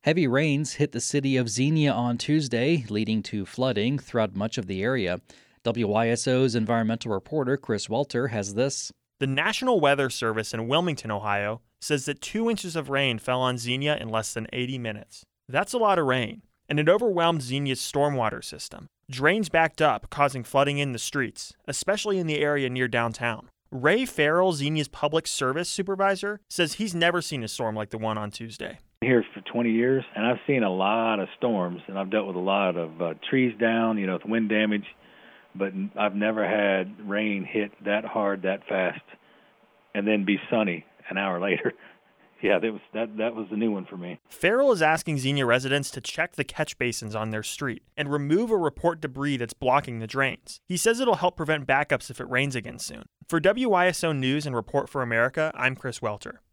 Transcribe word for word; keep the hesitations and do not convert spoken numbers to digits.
Heavy rains hit the city of Xenia on Tuesday, leading to flooding throughout much of the area. W Y S O's environmental reporter Chris Welter has this. The National Weather Service in Wilmington, Ohio, says that two inches of rain fell on Xenia in less than eighty minutes. That's a lot of rain, and it overwhelmed Xenia's stormwater system. Drains backed up, causing flooding in the streets, especially in the area near downtown. Ray Farrell, Xenia's public service supervisor, says he's never seen a storm like the one on Tuesday. I'm here for twenty years, and I've seen a lot of storms, and I've dealt with a lot of uh, trees down, you know, with wind damage, but I've never had rain hit that hard, that fast, and then be sunny an hour later. Yeah, that was that that was the new one for me. Farrell is asking Xenia residents to check the catch basins on their street and remove or report debris that's blocking the drains. He says it'll help prevent backups if it rains again soon. For W Y S O News and Report for America, I'm Chris Welter.